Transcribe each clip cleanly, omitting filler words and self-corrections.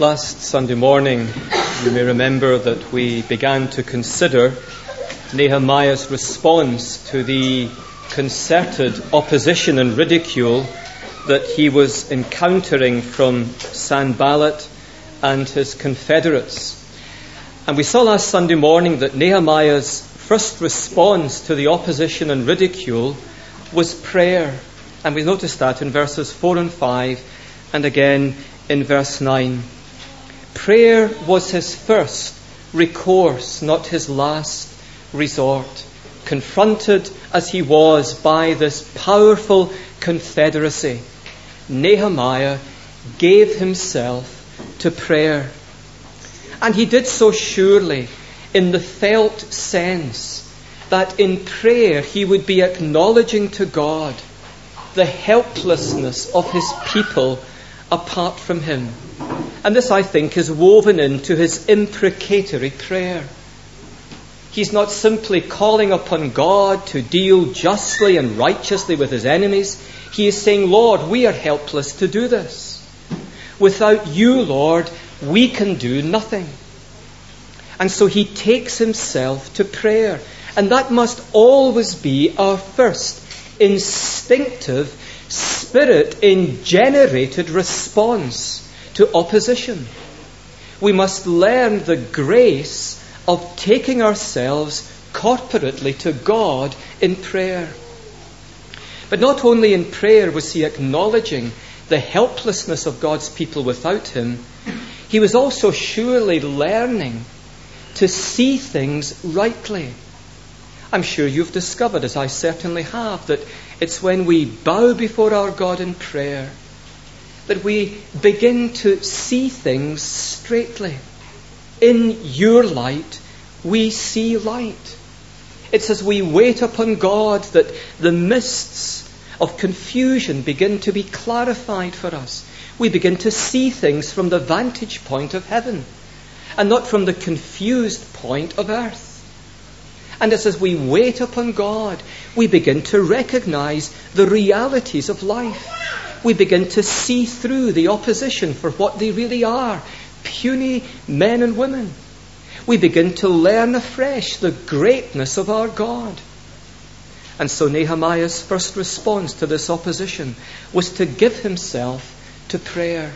Last Sunday morning, you may remember that we began to consider Nehemiah's response to the concerted opposition and ridicule that he was encountering from Sanballat and his confederates. And we saw last Sunday morning that Nehemiah's first response to the opposition and ridicule was prayer. And we noticed that in verses 4 and 5 and again in verse 9. Prayer was his first recourse, not his last resort. Confronted as he was by this powerful confederacy, Nehemiah gave himself to prayer. And he did so surely in the felt sense that in prayer he would be acknowledging to God the helplessness of his people apart from him. And this, I think, is woven into his imprecatory prayer. He's not simply calling upon God to deal justly and righteously with his enemies. He is saying, Lord, we are helpless to do this. Without you, Lord, we can do nothing. And so he takes himself to prayer. And that must always be our first instinctive, spirit-generated response to opposition. We must learn the grace of taking ourselves corporately to God in prayer. But not only in prayer was he acknowledging the helplessness of God's people without him, he was also surely learning to see things rightly. I'm sure you've discovered, as I certainly have, that it's when we bow before our God in prayer that we begin to see things straightly. In your light, we see light. It's as we wait upon God that the mists of confusion begin to be clarified for us. We begin to see things from the vantage point of heaven and not from the confused point of earth. And it's as we wait upon God, we begin to recognize the realities of life. We begin to see through the opposition for what they really are, puny men and women. We begin to learn afresh the greatness of our God. And so Nehemiah's first response to this opposition was to give himself to prayer.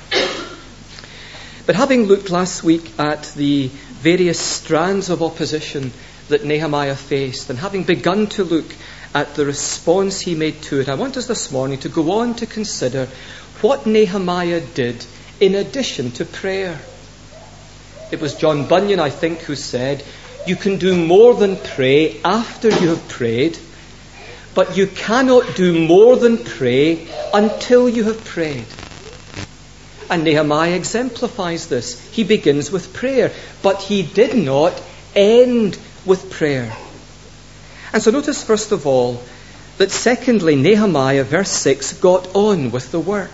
But having looked last week at the various strands of opposition that Nehemiah faced, and having begun to look at the response he made to it, I want us this morning to go on to consider what Nehemiah did in addition to prayer. It was John Bunyan, I think, who said, you can do more than pray after you have prayed, but you cannot do more than pray until you have prayed. And Nehemiah exemplifies this. He begins with prayer, but he did not end with prayer. And so notice first of all that secondly, Nehemiah, verse 6, got on with the work.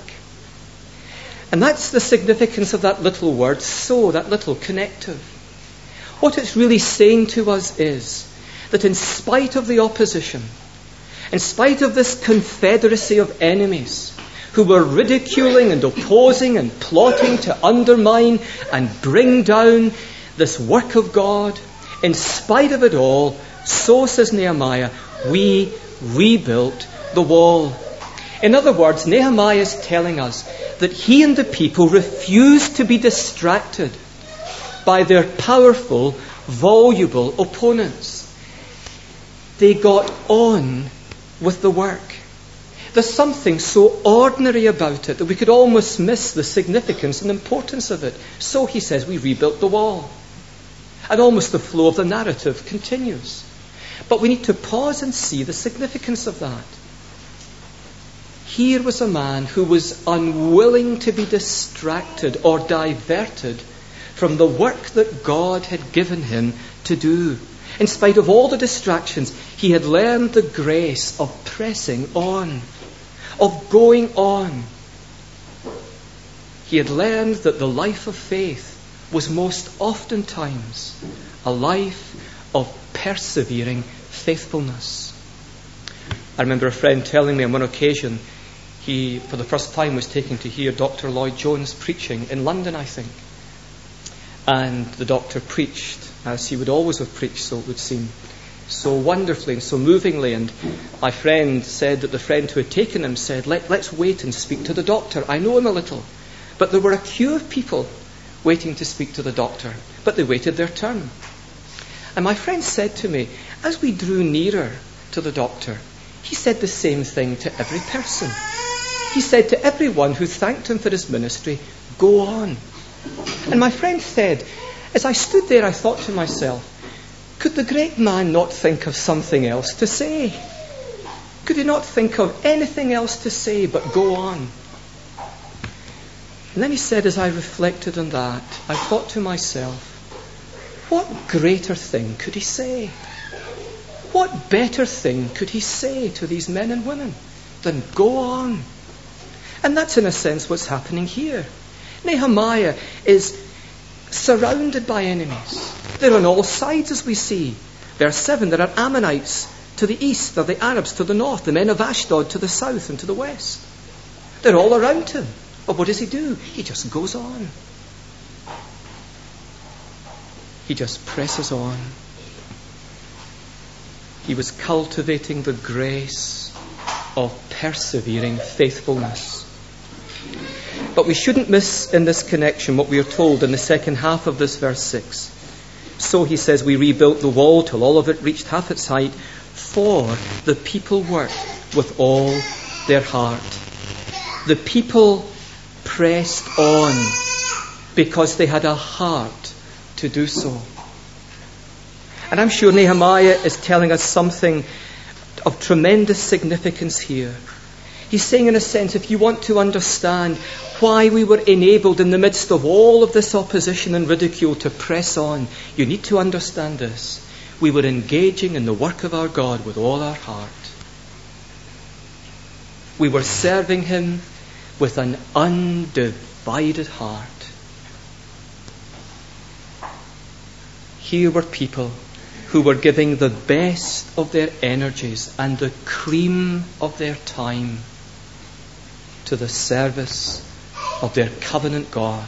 And that's the significance of that little word, so, that little connective. What it's really saying to us is that in spite of the opposition, in spite of this confederacy of enemies who were ridiculing and opposing and plotting to undermine and bring down this work of God, in spite of it all, so says Nehemiah, we rebuilt the wall. In other words, Nehemiah is telling us that he and the people refused to be distracted by their powerful, voluble opponents. They got on with the work. There's something so ordinary about it that we could almost miss the significance and importance of it. So he says, we rebuilt the wall. And almost the flow of the narrative continues. But we need to pause and see the significance of that. Here was a man who was unwilling to be distracted or diverted from the work that God had given him to do. In spite of all the distractions, he had learned the grace of pressing on, of going on. He had learned that the life of faith was most oftentimes a life of persevering faithfulness. I remember a friend telling me on one occasion he, for the first time, was taken to hear Dr. Lloyd Jones preaching in London, I think. And the doctor preached, as he would always have preached, so it would seem, so wonderfully and so movingly. And my friend said that the friend who had taken him said, let's wait and speak to the doctor. I know him a little. But there were a queue of people waiting to speak to the doctor. But they waited their turn. And my friend said to me, as we drew nearer to the doctor, he said the same thing to every person. He said to everyone who thanked him for his ministry, go on. And my friend said, as I stood there, I thought to myself, could the great man not think of something else to say? Could he not think of anything else to say but go on? And then he said, as I reflected on that, I thought to myself, what greater thing could he say? What better thing could he say to these men and women than go on? And that's in a sense what's happening here. Nehemiah is surrounded by enemies. They're on all sides, as we see. Verse 7, there are Ammonites to the east, there are the Arabs to the north, the men of Ashdod to the south and to the west. They're all around him. But what does he do? He just goes on. He just presses on. He was cultivating the grace of persevering faithfulness. But we shouldn't miss in this connection what we are told in the second half of this verse 6. So he says, we rebuilt the wall till all of it reached half its height, for the people worked with all their heart. The people pressed on because they had a heart to do so. And I'm sure Nehemiah is telling us something of tremendous significance here. He's saying, in a sense, if you want to understand why we were enabled in the midst of all of this opposition and ridicule to press on, you need to understand this. We were engaging in the work of our God with all our heart. We were serving him with an undivided heart. Here were people who were giving the best of their energies and the cream of their time to the service of their covenant God.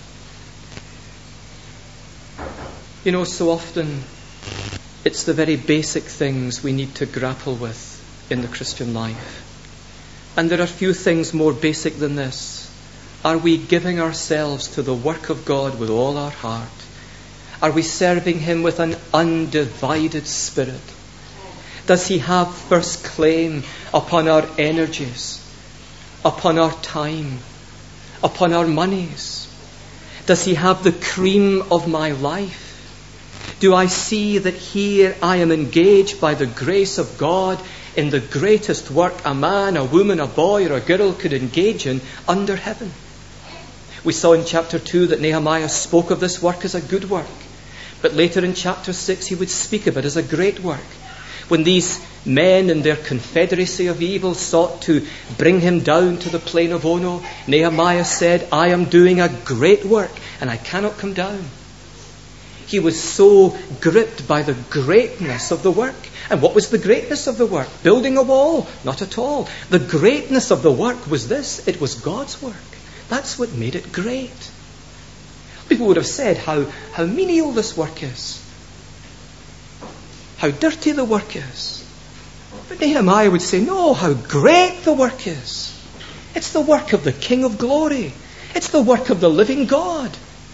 You know, so often it's the very basic things we need to grapple with in the Christian life. And there are few things more basic than this. Are we giving ourselves to the work of God with all our heart? Are we serving him with an undivided spirit? Does he have first claim upon our energies, upon our time, upon our monies? Does he have the cream of my life? Do I see that here I am engaged by the grace of God in the greatest work a man, a woman, a boy or a girl could engage in under heaven? We saw in chapter 2 that Nehemiah spoke of this work as a good work. But later in chapter 6 he would speak of it as a great work. When these men in their confederacy of evil sought to bring him down to the plain of Ono, Nehemiah said, I am doing a great work and I cannot come down. He was so gripped by the greatness of the work. And what was the greatness of the work? Building a wall? Not at all. The greatness of the work was this. It was God's work. That's what made it great. People would have said how menial this work is. How dirty the work is. But Nehemiah would say, no, how great the work is. It's the work of the King of Glory. It's the work of the living God.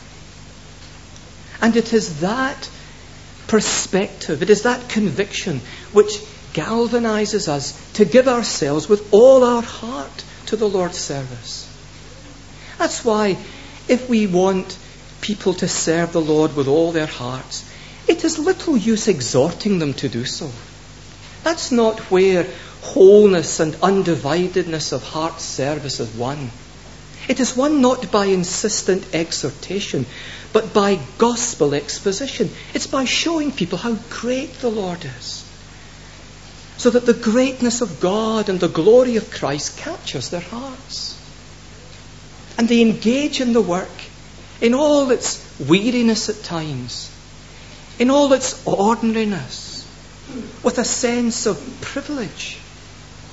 And it is that perspective, it is that conviction which galvanizes us to give ourselves with all our heart to the Lord's service. That's why if we want people to serve the Lord with all their hearts, it is little use exhorting them to do so. That's not where wholeness and undividedness of heart service is won. It is won not by insistent exhortation, but by gospel exposition. It's by showing people how great the Lord is, so that the greatness of God and the glory of Christ captures their hearts. And they engage in the work in all its weariness at times, in all its ordinariness, with a sense of privilege.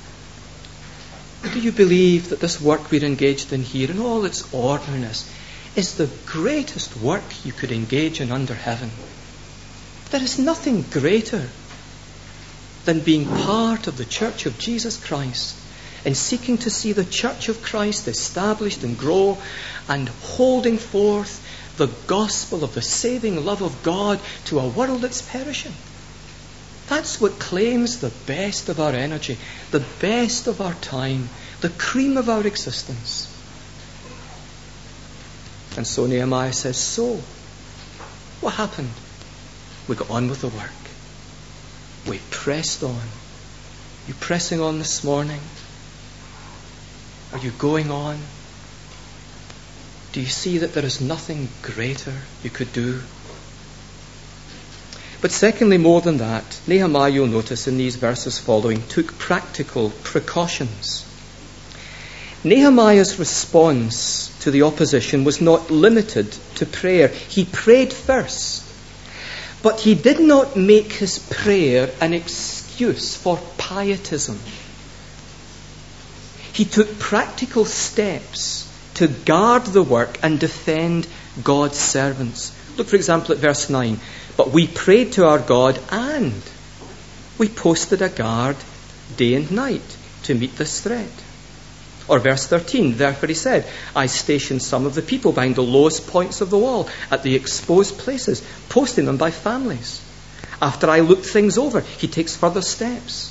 Do you believe that this work we're engaged in here, in all its ordinariness, is the greatest work you could engage in under heaven. There is nothing greater than being part of the Church of Jesus Christ and seeking to see the Church of Christ established and grow and holding forth the gospel of the saving love of God to a world that's perishing. That's what claims the best of our energy, the best of our time, the cream of our existence. And so Nehemiah says, so, what happened? We got on with the work. We pressed on. You pressing on this morning? Are you going on? Do you see that there is nothing greater you could do? But secondly, more than that, Nehemiah, you'll notice in these verses following, took practical precautions. Nehemiah's response to the opposition was not limited to prayer. He prayed first, but he did not make his prayer an excuse for pietism. He took practical steps to guard the work and defend God's servants. Look, for example, at verse 9. But we prayed to our God and we posted a guard day and night to meet this threat. Or verse 13, therefore he said, I stationed some of the people behind the lowest points of the wall at the exposed places, posting them by families. After I looked things over, he takes further steps.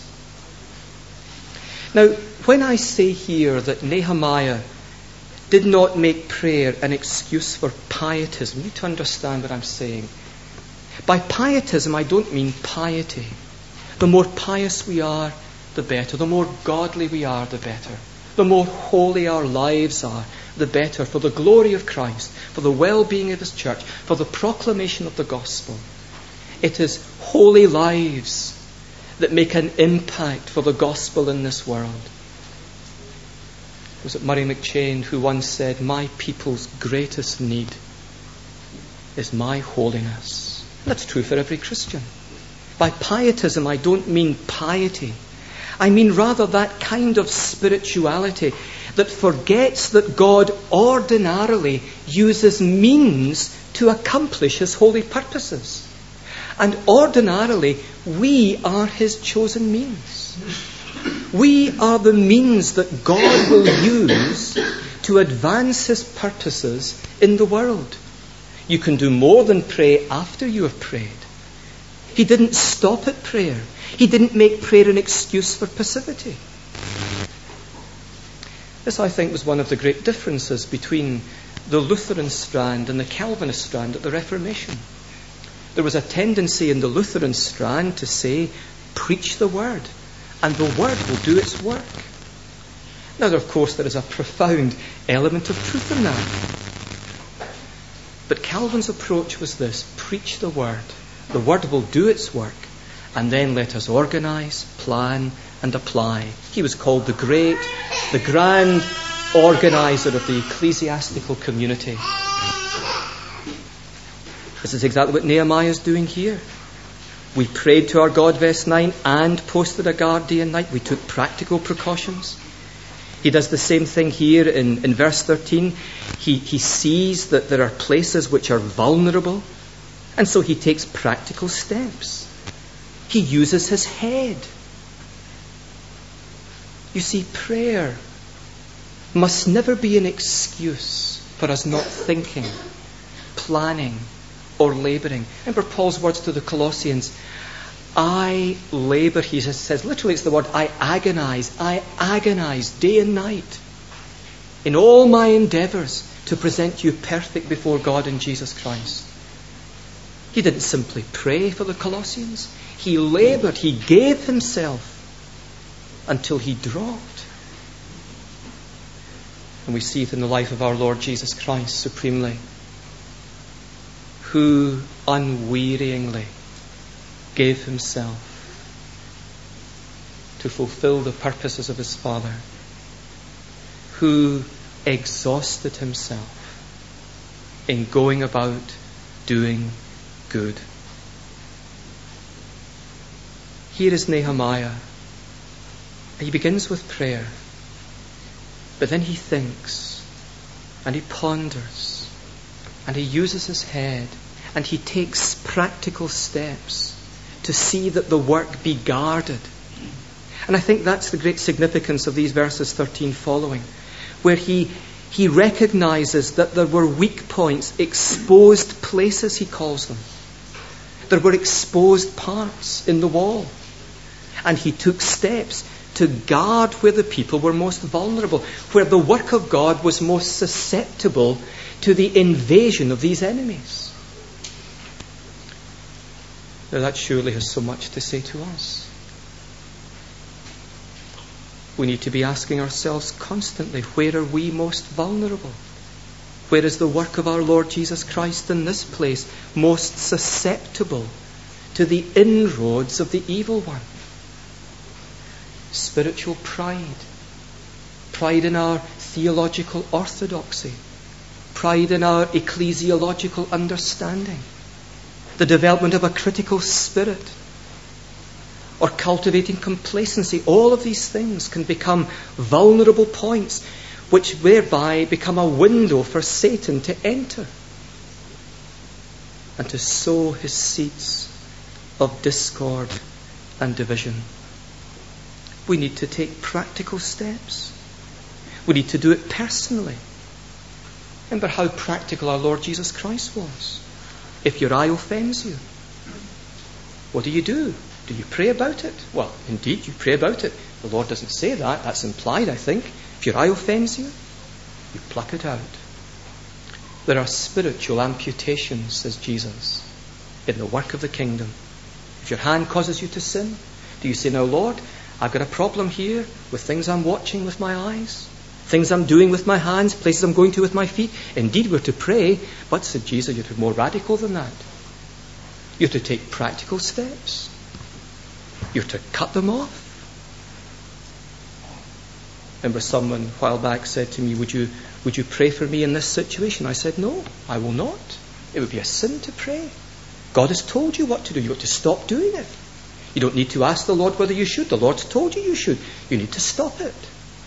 Now, when I say here that Nehemiah did not make prayer an excuse for pietism, you need to understand what I'm saying. By pietism, I don't mean piety. The more pious we are, the better. The more godly we are, the better. The more holy our lives are, the better, for the glory of Christ, for the well-being of His church, for the proclamation of the gospel. It is holy lives that make an impact for the gospel in this world. Was it Murray McCheyne who once said, my people's greatest need is my holiness. And that's true for every Christian. By pietism, I don't mean piety. I mean rather that kind of spirituality that forgets that God ordinarily uses means to accomplish His holy purposes. And ordinarily, we are His chosen means. We are the means that God will use to advance His purposes in the world. You can do more than pray after you have prayed. He didn't stop at prayer. He didn't make prayer an excuse for passivity. This, I think, was one of the great differences between the Lutheran strand and the Calvinist strand at the Reformation. There was a tendency in the Lutheran strand to say, preach the word, and the word will do its work. Now, of course, there is a profound element of truth in that. But Calvin's approach was this: preach the word will do its work, and then let us organise, plan and apply. He was called the grand organiser of the ecclesiastical community. This is exactly what Nehemiah is doing here. We prayed to our God, verse 9, and posted a guard day and night. We took practical precautions. He does the same thing here in verse 13. He sees that there are places which are vulnerable, and so he takes practical steps. He uses his head. You see, prayer must never be an excuse for us not thinking, planning, or labouring. Remember Paul's words to the Colossians. I labour, he says, literally it's the word, I agonize day and night in all my endeavours to present you perfect before God in Jesus Christ. He didn't simply pray for the Colossians. He laboured, he gave himself until he dropped. And we see it in the life of our Lord Jesus Christ supremely, who unwearyingly gave himself to fulfill the purposes of his Father, who exhausted himself in going about doing good. Here is Nehemiah. He begins with prayer, but then he thinks and he ponders and he uses his head, and he takes practical steps to see that the work be guarded. And I think that's the great significance of these verses 13 following, where he recognizes that there were weak points, exposed places, he calls them. There were exposed parts in the wall. And he took steps to guard where the people were most vulnerable, where the work of God was most susceptible to the invasion of these enemies. Now that surely has so much to say to us. We need to be asking ourselves constantly, where are we most vulnerable? Where is the work of our Lord Jesus Christ in this place most susceptible to the inroads of the evil one? Spiritual pride. Pride in our theological orthodoxy. Pride in our ecclesiological understanding. The development of a critical spirit. Or cultivating complacency. All of these things can become vulnerable points which thereby become a window for Satan to enter and to sow his seeds of discord and division. We need to take practical steps. We need to do it personally. Remember how practical our Lord Jesus Christ was. If your eye offends you, what do? Do you pray about it? Well, indeed, you pray about it. The Lord doesn't say that. That's implied, I think. If your eye offends you, you pluck it out. There are spiritual amputations, says Jesus, in the work of the kingdom. If your hand causes you to sin, do you say, now, Lord, I've got a problem here with things I'm watching with my eyes, things I'm doing with my hands, places I'm going to with my feet? Indeed, we're to pray, but, said Jesus, you're to be more radical than that. You're to take practical steps. You're to cut them off. Remember someone a while back said to me, would you pray for me in this situation? I said, no, I will not. It would be a sin to pray. God has told you what to do. You ought to stop doing it. You don't need to ask the Lord whether you should. The Lord's told you you should. You need to stop it.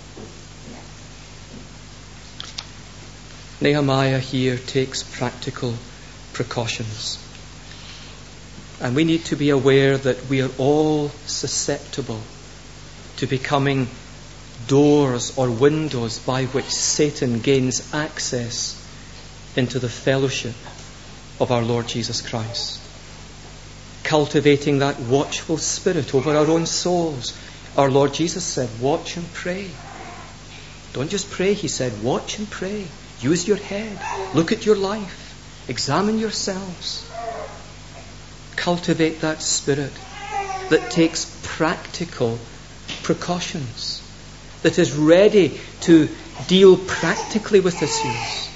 Nehemiah here takes practical precautions. And we need to be aware that we are all susceptible to becoming doors or windows by which Satan gains access into the fellowship of our Lord Jesus Christ. Cultivating that watchful spirit over our own souls. Our Lord Jesus said, watch and pray. Don't just pray, he said, watch and pray. Use your head. Look at your life. Examine yourselves. Cultivate that spirit that takes practical precautions, that is ready to deal practically with issues.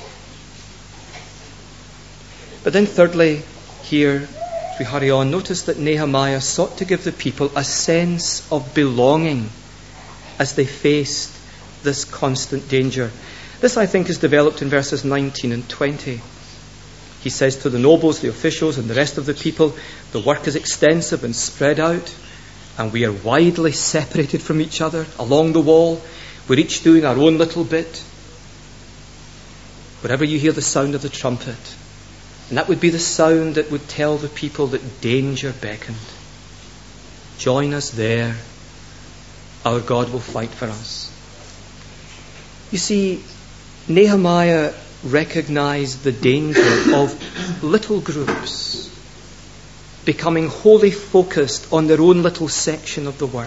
But then thirdly, here, as we hurry on, notice that Nehemiah sought to give the people a sense of belonging as they faced this constant danger. This, I think, is developed in verses 19 and 20. He says to the nobles, the officials, and the rest of the people, the work is extensive and spread out, and we are widely separated from each other along the wall. We're each doing our own little bit. Wherever you hear the sound of the trumpet, and that would be the sound that would tell the people that danger beckoned. Join us there. Our God will fight for us. You see, Nehemiah recognized the danger of little groups becoming wholly focused on their own little section of the work.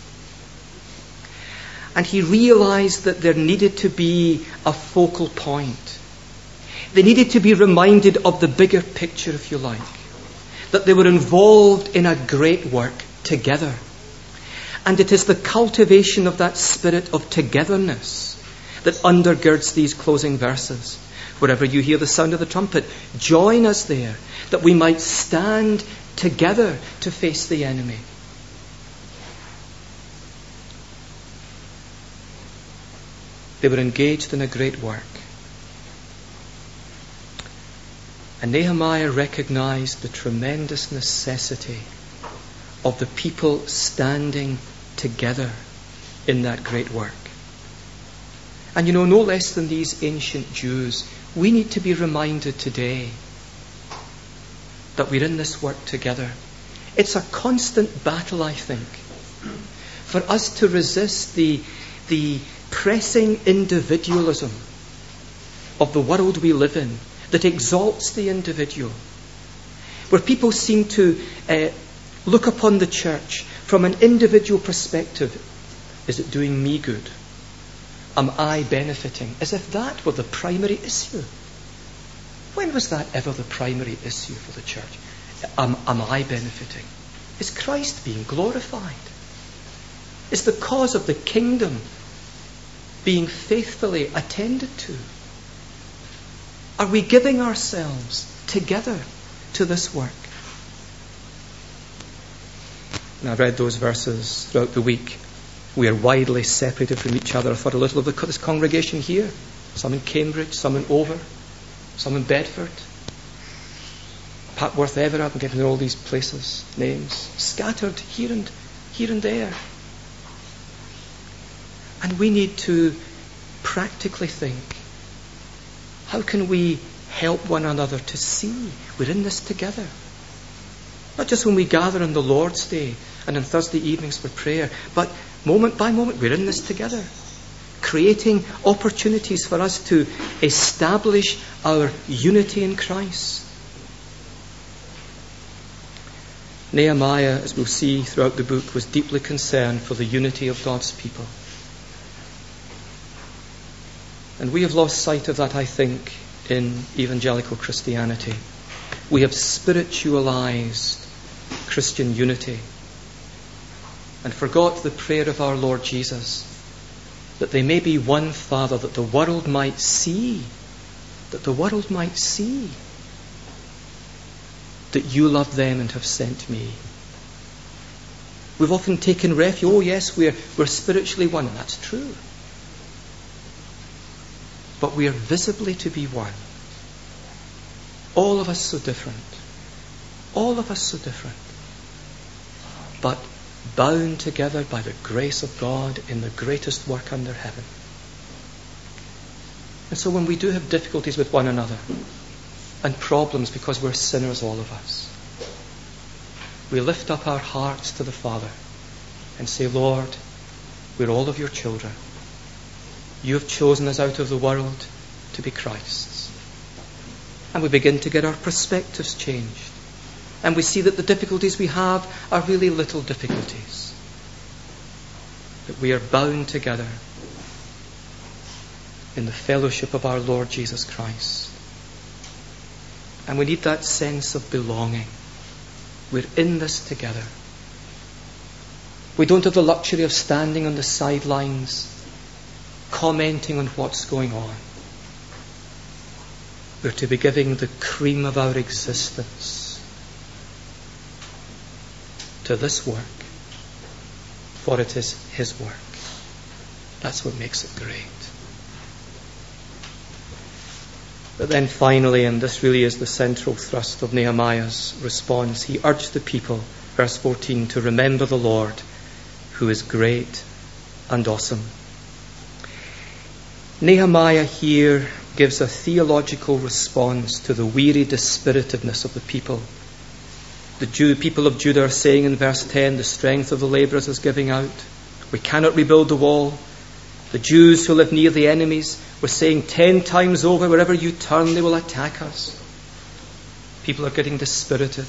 And he realized that there needed to be a focal point. They needed to be reminded of the bigger picture, if you like. That they were involved in a great work together. And it is the cultivation of that spirit of togetherness that undergirds these closing verses. Wherever you hear the sound of the trumpet, join us there, that we might stand together to face the enemy. They were engaged in a great work. And Nehemiah recognized the tremendous necessity of the people standing together in that great work. And you know, no less than these ancient Jews, we need to be reminded today that we're in this work together. It's a constant battle, I think, for us to resist the pressing individualism of the world we live in that exalts the individual, where people seem to look upon the church from an individual perspective. Is it doing me good? Am I benefiting? As if that were the primary issue. When was that ever the primary issue for the church? Am I benefiting? Is Christ being glorified? Is the cause of the kingdom being faithfully attended to? Are we giving ourselves together to this work? And I read those verses throughout the week. We are widely separated from each other. I thought a little of this congregation here. Some in Cambridge, some in Over, some in Bedford, Papworth, Everett. I'm getting to know all these places, names, scattered here and there. And we need to practically think, how can we help one another to see we're in this together? Not just when we gather on the Lord's Day and on Thursday evenings for prayer, but moment by moment we're in this together, creating opportunities for us to establish our unity in Christ. Nehemiah, as we'll see throughout the book, was deeply concerned for the unity of God's people. And we have lost sight of that, I think, in evangelical Christianity. We have spiritualized Christian unity and forgot the prayer of our Lord Jesus, that they may be one, Father, that the world might see, that you love them and have sent me. We've often taken refuge, oh yes, we're spiritually one, and that's true. But we are visibly to be one. All of us so different. But bound together by the grace of God in the greatest work under heaven. And so when we do have difficulties with one another and problems, because we're sinners, all of us, we lift up our hearts to the Father and say, Lord, we're all of your children. You have chosen us out of the world to be Christ's. And we begin to get our perspectives changed. And we see that the difficulties we have are really little difficulties. That we are bound together in the fellowship of our Lord Jesus Christ. And we need that sense of belonging. We're in this together. We don't have the luxury of standing on the sidelines, commenting on what's going on. We're to be giving the cream of our existence to this work, for it is His work. That's what makes it great. But then finally, and this really is the central thrust of Nehemiah's response, he urged the people, verse 14, to remember the Lord, who is great and awesome. Nehemiah here gives a theological response to the weary dispiritedness of the people. The people of Judah are saying in verse 10, the strength of the labourers is giving out. We cannot rebuild the wall. The Jews who live near the enemies were saying 10 times over, wherever you turn, they will attack us. People are getting dispirited.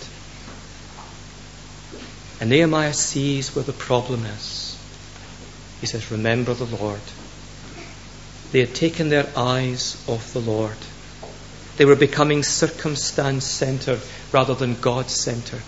And Nehemiah sees where the problem is. He says, remember the Lord. They had taken their eyes off the Lord. They were becoming circumstance-centred rather than God-centred.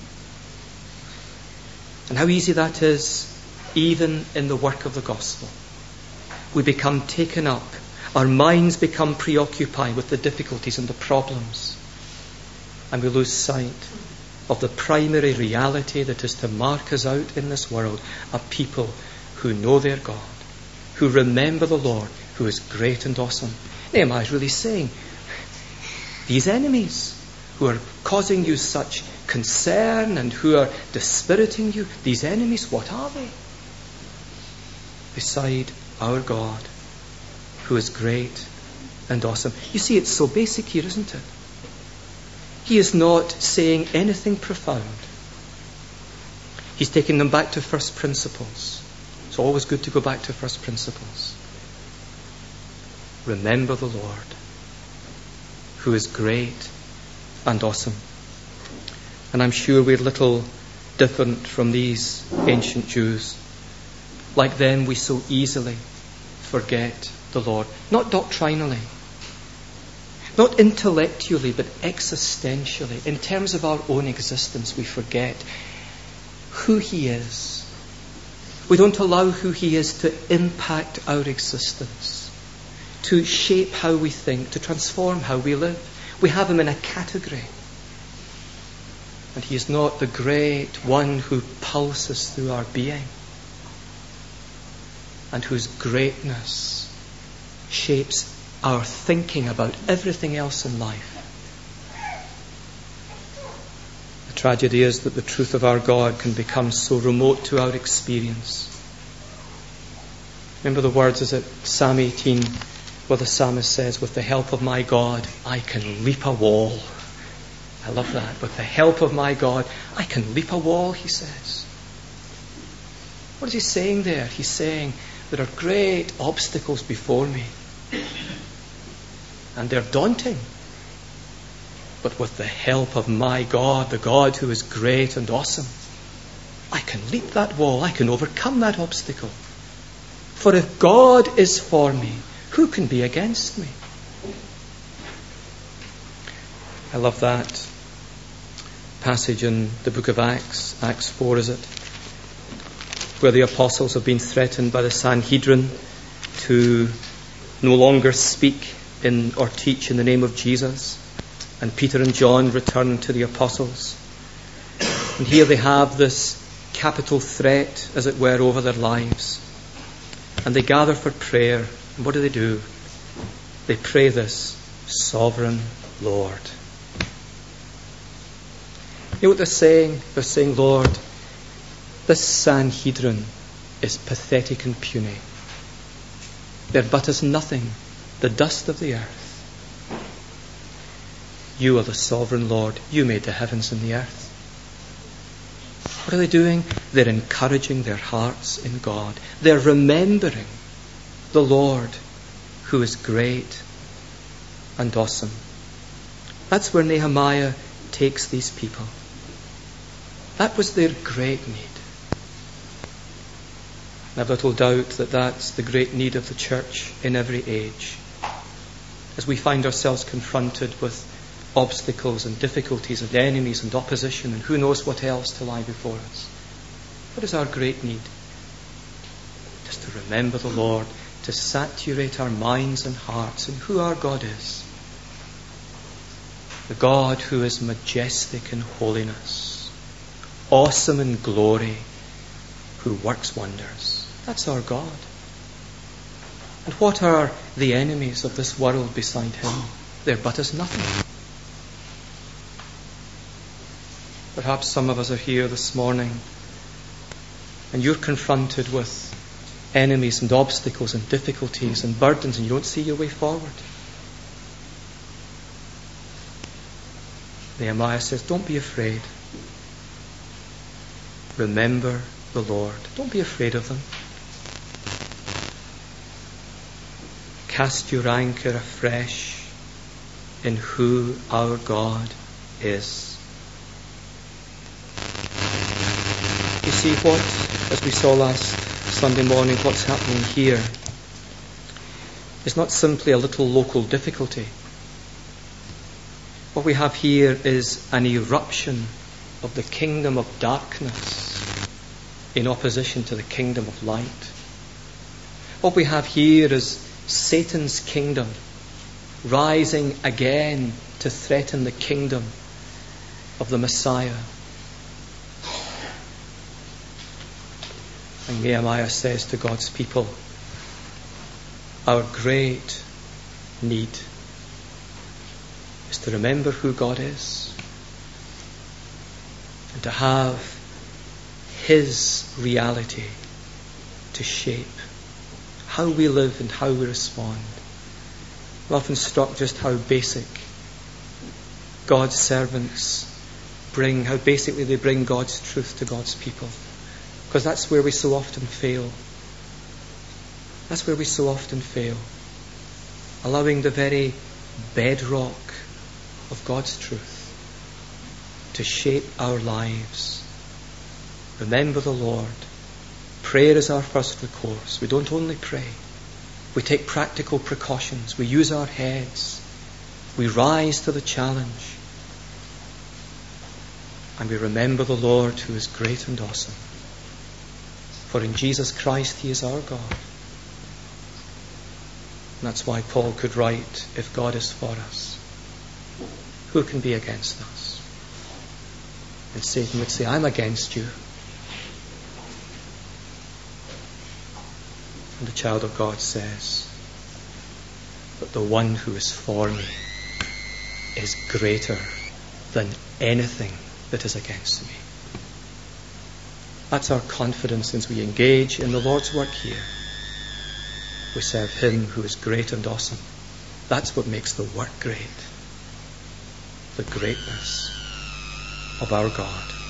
And how easy that is, even in the work of the gospel. We become taken up. Our minds become preoccupied with the difficulties and the problems. And we lose sight of the primary reality that is to mark us out in this world, a people who know their God, who remember the Lord, who is great and awesome. Nehemiah is really saying, these enemies who are causing you such concern and who are dispiriting you, these enemies, what are they? Beside our God, who is great and awesome. You see, it's so basic here, isn't it? He is not saying anything profound. He's taking them back to first principles. It's always good to go back to first principles. Remember the Lord, who is great and awesome. And I'm sure we're little different from these ancient Jews. Like them, we so easily forget the Lord. Not doctrinally, not intellectually, but existentially. In terms of our own existence, we forget who He is. We don't allow who He is to impact our existence, to shape how we think, to transform how we live. We have Him in a category. And He is not the great one who pulses through our being and whose greatness shapes our thinking about everything else in life. The tragedy is that the truth of our God can become so remote to our experience. Remember the words, is it Psalm 18, where the psalmist says, with the help of my God, I can leap a wall. I love that. With the help of my God, I can leap a wall, he says. What is he saying there? He's saying, there are great obstacles before me. And they're daunting. But with the help of my God, the God who is great and awesome, I can leap that wall. I can overcome that obstacle. For if God is for me, who can be against me? I love that passage in the book of Acts, Acts 4 is it, where the apostles have been threatened by the Sanhedrin to no longer speak in or teach in the name of Jesus. And Peter and John return to the apostles. And here they have this capital threat, as it were, over their lives. And they gather for prayer. And what do? They pray this, Sovereign Lord. You know what they're saying? They're saying, Lord, this Sanhedrin is pathetic and puny. They're but as nothing, the dust of the earth. You are the sovereign Lord. You made the heavens and the earth. What are they doing? They're encouraging their hearts in God. They're remembering the Lord who is great and awesome. That's where Nehemiah takes these people. That was their great need. I have little doubt that that's the great need of the church in every age. As we find ourselves confronted with obstacles and difficulties and enemies and opposition and who knows what else to lie before us. What is our great need? Just to remember the Lord, to saturate our minds and hearts in who our God is. The God who is majestic in holiness, awesome in glory, who works wonders. That's our God. And what are the enemies of this world beside Him? They're but as nothing. Perhaps some of us are here this morning and you're confronted with enemies and obstacles and difficulties and burdens and you don't see your way forward. Nehemiah says, don't be afraid. Remember the Lord. Don't be afraid of them. Cast your anchor afresh in who our God is. You see what, as we saw last Sunday morning, what's happening here is not simply a little local difficulty. What we have here is an eruption of the kingdom of darkness in opposition to the kingdom of light. What we have here is Satan's kingdom rising again to threaten the kingdom of the Messiah. And Nehemiah says to God's people, our great need is to remember who God is and to have His reality to shape how we live and how we respond. I'm often struck just how basic God's servants how basically they bring God's truth to God's people. Because that's where we so often fail. That's where we so often fail. Allowing the very bedrock of God's truth to shape our lives. Remember the Lord. Prayer is our first recourse. We don't only pray. We take practical precautions. We use our heads. We rise to the challenge. And we remember the Lord who is great and awesome. For in Jesus Christ He is our God. And that's why Paul could write, if God is for us, who can be against us? And Satan would say, I'm against you. And the child of God says, but the one who is for me is greater than anything that is against me. That's our confidence as we engage in the Lord's work here. We serve Him who is great and awesome. That's what makes the work great. The greatness of our God.